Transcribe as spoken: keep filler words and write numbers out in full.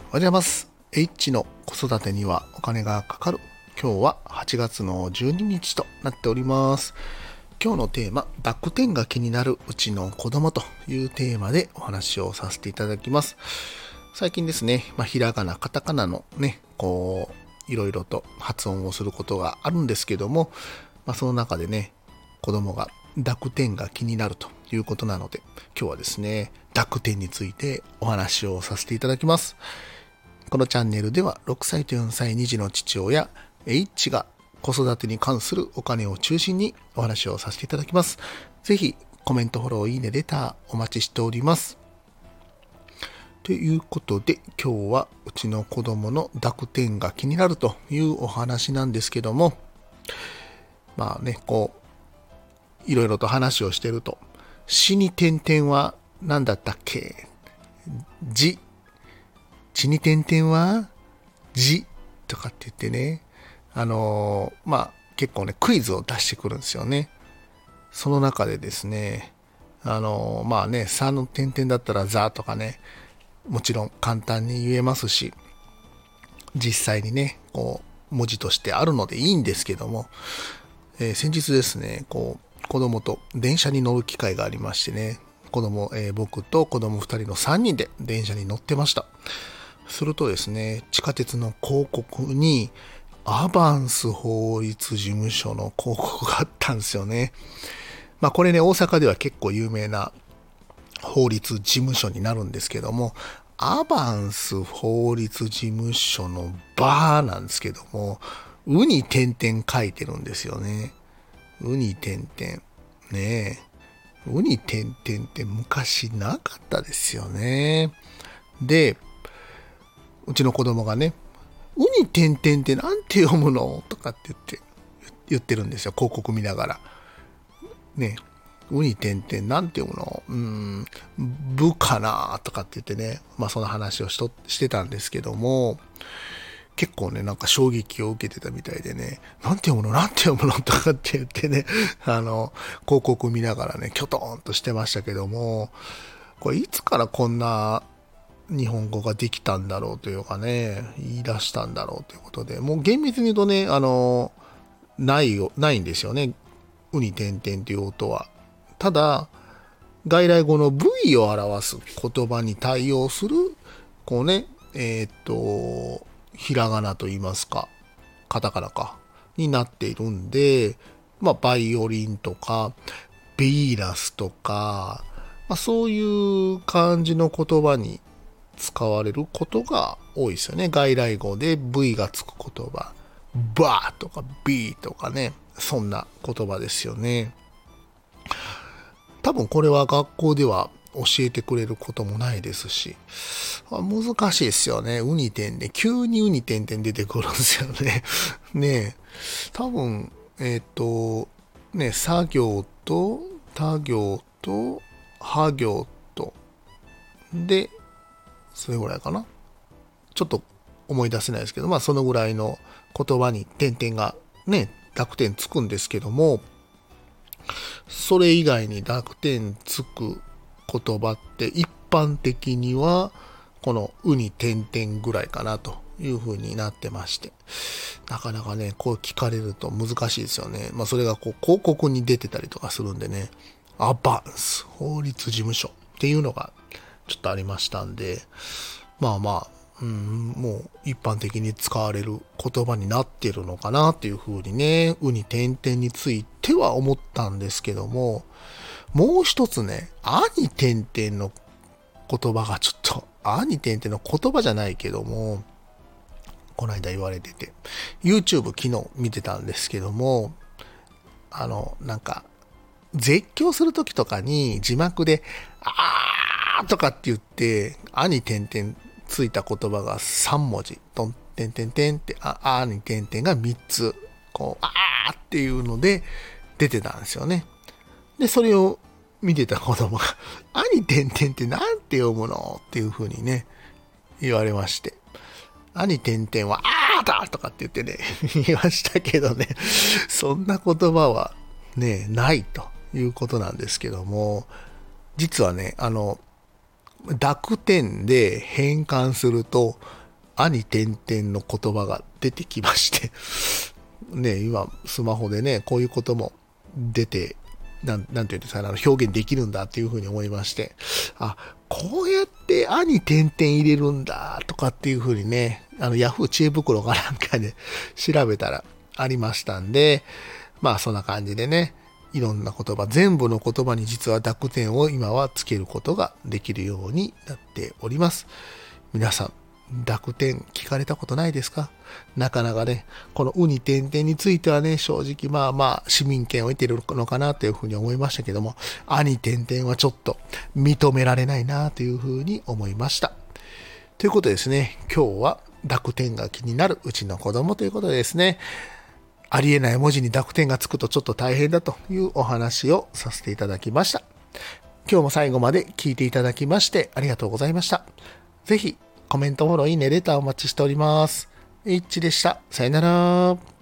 おはようございます。H の子育てにはお金がかかる。今日ははちがつのじゅうににちとなっております。今日のテーマ、濁点が気になるうちの子供というテーマでお話をさせていただきます。最近ですね、まあ、ひらがな、カタカナのね、こう、いろいろと発音をすることがあるんですけども、まあ、その中でね、子供が濁点が気になるということなので、今日はですね、濁点についてお話をさせていただきます。このチャンネルではろくさいとよんさいに児の父親 H が子育てに関するお金を中心にお話をさせていただきます。ぜひコメント、フォロー、いいね、レターお待ちしております。ということで今日はうちの子供の濁点が気になるというお話なんですけども、まあね、こういろいろと話をしてると、死に点々は何だったっけ？じ血に点々は字とかって言ってね、あのー、まあ結構ねクイズを出してくるんですよね。その中でですね、あのー、まあねさの点々だったらざとかね、もちろん簡単に言えますし、実際にねこう文字としてあるのでいいんですけども、えー、先日ですね、こう子供と電車に乗る機会がありましてね、子供、えー、僕と子供ふたりのさんにんで電車に乗ってました。するとですね、地下鉄の広告にアバンス法律事務所の広告があったんですよね。まあこれね、大阪では結構有名な法律事務所になるんですけども、アバンス法律事務所のバーなんですけども、うに点々書いてるんですよね。うに点々。ねえ。うに点々って昔なかったですよね。で、うちの子供がね、うに点々ってなんて読むのとかって言って、言ってるんですよ。広告見ながら。ね、うに点々なんて読むのうーん、ぶかなとかって言ってね、まあその話をしとしてたんですけども、結構ね、なんか衝撃を受けてたみたいでね、なんて読むのなんて読むのとかって言ってね、あの、広告見ながらね、キョトンとしてましたけども、これいつからこんな日本語ができたんだろうというかね、言い出したんだろうということで、もう厳密に言うとね、あの、ないよ、ないんですよね。うに点々という音は。ただ、外来語の V を表す言葉に対応する、こうね、えー、っと、ひらがなと言いますか、カタカナか、になっているんで、まあ、バイオリンとか、ビーナスとか、まあ、そういう感じの言葉に使われることが多いですよね。外来語で V がつく言葉。バーとか B とかね。そんな言葉ですよね。多分これは学校では教えてくれることもないですし、難しいですよね。ウニ点で、急にウニ点々出てくるんですよね。ねえ。多分、えっと、ね、作業と他行と派行と、で、それぐらいかな。ちょっと思い出せないですけど、まあそのぐらいの言葉に点々がね、濁点つくんですけども、それ以外に濁点つく言葉って一般的にはこのうに点々ぐらいかなという風になってまして、なかなかね、こう聞かれると難しいですよね。まあそれがこう広告に出てたりとかするんでね、アバンス法律事務所っていうのがちょっとありましたんで、まあまあ、うん、もう一般的に使われる言葉になっているのかなっていう風にね、うに点々については思ったんですけども、もう一つね、あに点々の言葉がちょっと、あに点々の言葉じゃないけども、この間言われてて、YouTube 昨日見てたんですけども、あの、なんか、絶叫するときとかに字幕で、あーとかって言って、あに点々ついた言葉がさんもじ、トンテンテンテンって、あ、あに点々がみっつ、こう、あーっていうので出てたんですよね。で、それを見てた子供が、あに点々ってなんて読むのっていう風にね、言われまして。あに点々は、あーだとかって言ってね、言いましたけどね、そんな言葉はね、ないということなんですけども、実はね、あの、濁点で変換すると兄点々の言葉が出てきまして、ね、今、スマホでね、こういうことも出て、なん、なんていうんですかね、あの表現できるんだっていうふうに思いまして、あ、こうやって兄点々入れるんだとかっていうふうにね、あの、ヤフー知恵袋かなんかで調べたらありましたんで、まあそんな感じでね、いろんな言葉、全部の言葉に実は濁点を今はつけることができるようになっております。皆さん、濁点聞かれたことないですか？なかなかね、このウに点々についてはね、正直まあまあ市民権を得ているのかなというふうに思いましたけども、兄点々はちょっと認められないなというふうに思いました。ということでですね、今日は濁点が気になるうちの子供ということでですね、ありえない文字に濁点がつくとちょっと大変だというお話をさせていただきました。今日も最後まで聞いていただきましてありがとうございました。ぜひコメント、フォロー、いいね、レターお待ちしております。いっちでした。さよなら。